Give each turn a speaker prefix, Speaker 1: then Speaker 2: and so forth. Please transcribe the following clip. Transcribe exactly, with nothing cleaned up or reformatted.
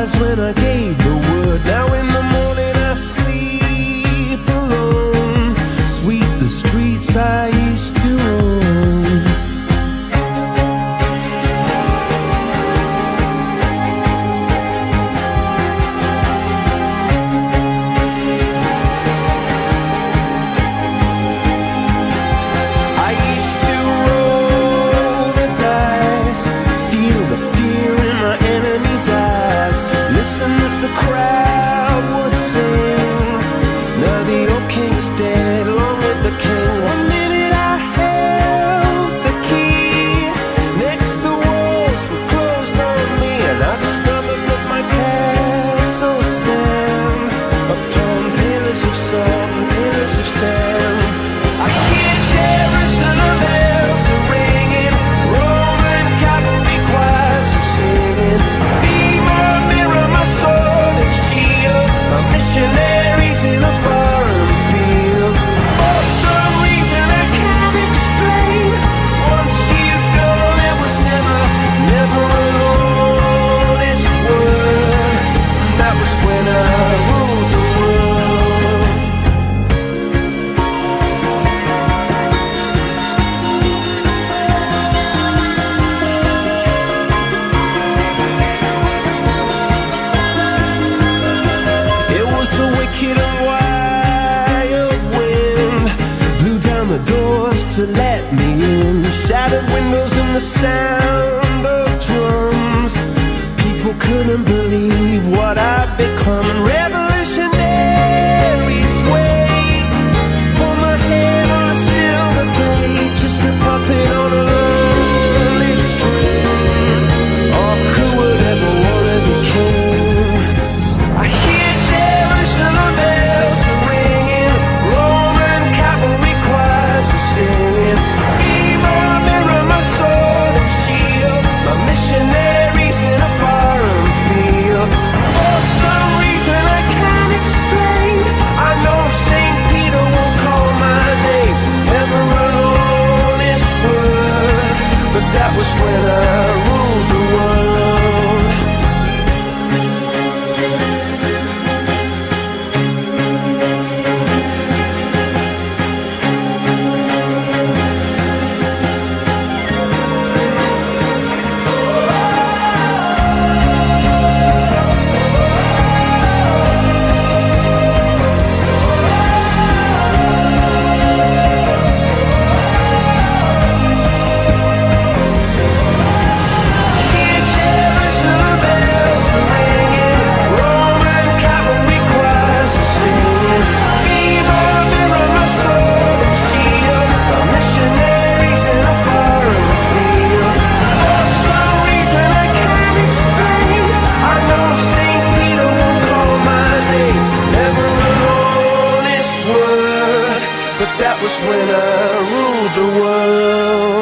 Speaker 1: eyes when I gave the word. Now in the morning I sleep alone. Sweep the streets I used to own. I used to roll the dice, feel the fear in my enemy's eyes, listen as the crowd would sing. Now the old king's dead, long live the king. One minute I held the key, next the walls were closed on me, and I discovered that my castle stand upon pillars of salt and pillars of sand. I hear Jerusalem bells are ringing, Roman cavalry choirs are singing. Be my mirror, my sword and shield, my missionaries in a foreign field. For some reason I can't explain, once you've gone it was never, never an honest word. That was when I ruled the world. It was the wicked and wild wind, blew down the doors to let me in, shattered windows and the sound of drums. People couldn't believe what I'd become, and revolutionaries wait for my head on a silver plate, just a puppet on a lonely string. Oh, who would ever want to be king? I hear Jerusalem bells are ringing, Roman cavalry choirs are singing. Be my mirror, my sword and shield, my missionaries in a foreign field. For some reason I can't explain, I know Saint Peter won't call my name, never an honest word. But that was when I ruled the world. Hear Jerusalem bells are ringing, Roman cavalry choirs are singing. Be my mirror, my sword and shield, my missionaries in a foreign field. For some reason I can't explain, I know Saint Peter won't call my name, never an honest word. But that was when I ruled the world.